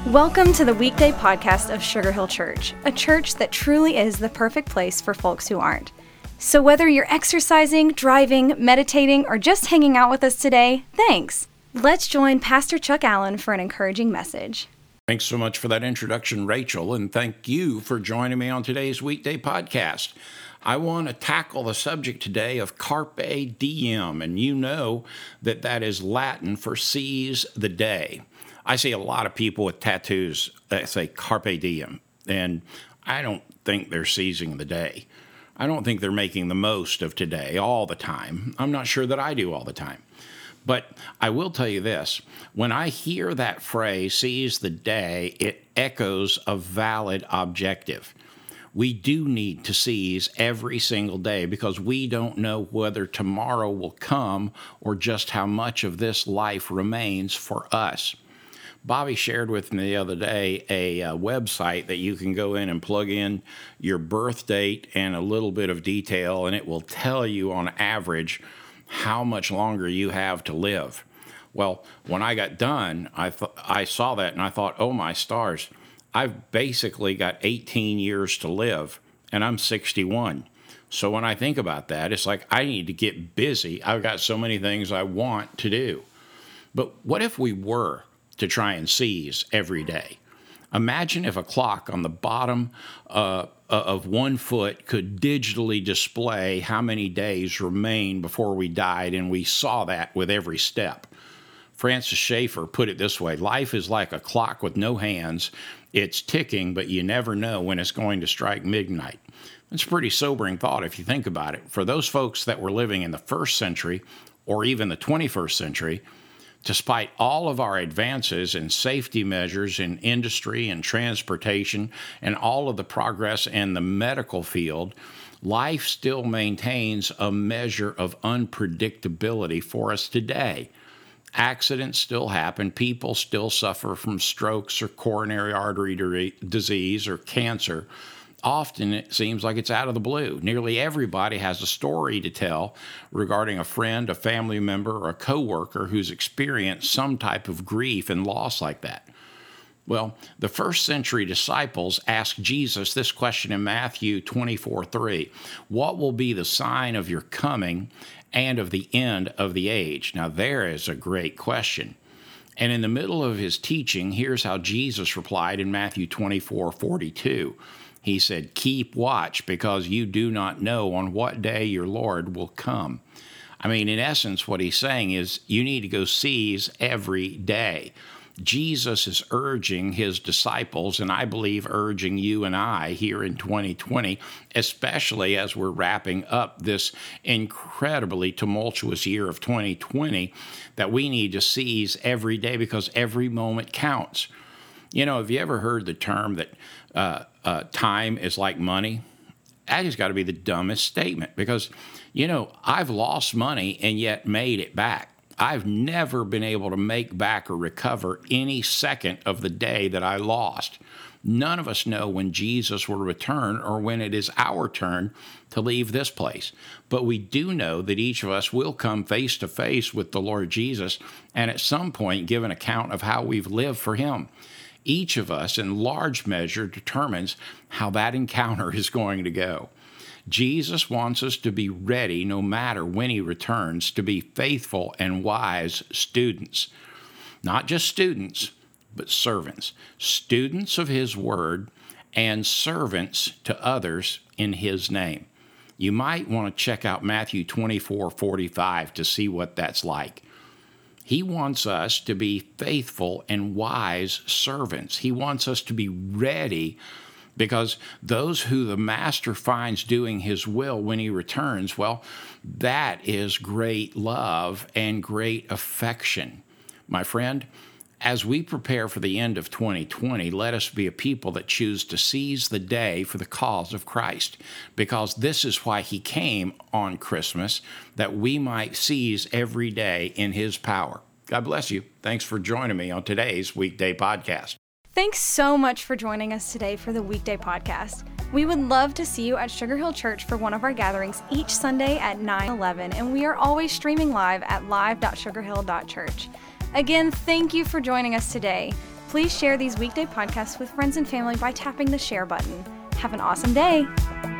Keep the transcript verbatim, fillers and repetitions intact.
Welcome to the weekday podcast of Sugar Hill Church, a church that truly is the perfect place for folks who aren't. So whether you're exercising, driving, meditating, or just hanging out with us today, thanks. Let's join Pastor Chuck Allen for an encouraging message. Thanks so much for that introduction, Rachel, and thank you for joining me on today's weekday podcast. I want to tackle the subject today of Carpe Diem, and you know that that is Latin for seize the day. I see a lot of people with tattoos that say Carpe Diem, and I don't think they're seizing the day. I don't think they're making the most of today all the time. I'm not sure that I do all the time. But I will tell you this, when I hear that phrase, seize the day, it echoes a valid objective. We do need to seize every single day because we don't know whether tomorrow will come or just how much of this life remains for us. Bobby shared with me the other day a, a website that you can go in and plug in your birth date and a little bit of detail, and it will tell you on average how much longer you have to live. Well, when I got done, I th- I saw that and I thought, oh my stars, I've basically got eighteen years to live, and I'm sixty-one. So when I think about that, it's like I need to get busy. I've got so many things I want to do. But what if we were to try and seize every day? Imagine if a clock on the bottom uh, of one foot could digitally display how many days remain before we died, and we saw that with every step. Francis Schaeffer put it this way: life is like a clock with no hands. It's ticking, but you never know when it's going to strike midnight. It's a pretty sobering thought if you think about it. For those folks that were living in the first century or even the twenty-first century, despite all of our advances in safety measures in industry and transportation and all of the progress in the medical field, life still maintains a measure of unpredictability for us today. Accidents still happen. People still suffer from strokes or coronary artery disease or cancer. Often it seems like it's out of the blue. Nearly everybody has a story to tell regarding a friend, a family member, or a coworker who's experienced some type of grief and loss like that. Well, the first century disciples asked Jesus this question in Matthew twenty-four three. What will be the sign of your coming and of the end of the age? Now, there is a great question. And in the middle of his teaching, here's how Jesus replied in Matthew twenty-four forty-two. He said, keep watch because you do not know on what day your Lord will come. I mean, in essence, what he's saying is you need to go seize every day. Jesus is urging his disciples, and I believe urging you and I here in twenty twenty, especially as we're wrapping up this incredibly tumultuous year of twenty twenty, that we need to seize every day because every moment counts. You know, have you ever heard the term that uh, uh, time is like money? That has got to be the dumbest statement because, you know, I've lost money and yet made it back. I've never been able to make back or recover any second of the day that I lost. None of us know when Jesus will return or when it is our turn to leave this place. But we do know that each of us will come face to face with the Lord Jesus and at some point give an account of how we've lived for him. Each of us, in large measure, determines how that encounter is going to go. Jesus wants us to be ready no matter when he returns, to be faithful and wise students. Not just students, but servants. Students of his word and servants to others in his name. You might want to check out Matthew twenty-four forty-five to see what that's like. He wants us to be faithful and wise servants. He wants us to be ready because those who the master finds doing his will when he returns, well, that is great love and great affection. My friend, as we prepare for the end of twenty twenty, let us be a people that choose to seize the day for the cause of Christ, because this is why he came on Christmas, that we might seize every day in his power. God bless you. Thanks for joining me on today's weekday podcast. Thanks so much for joining us today for the weekday podcast. We would love to see you at Sugar Hill Church for one of our gatherings each Sunday at nine eleven, and we are always streaming live at live dot sugar hill dot church. Again, thank you for joining us today. Please share these weekday podcasts with friends and family by tapping the share button. Have an awesome day.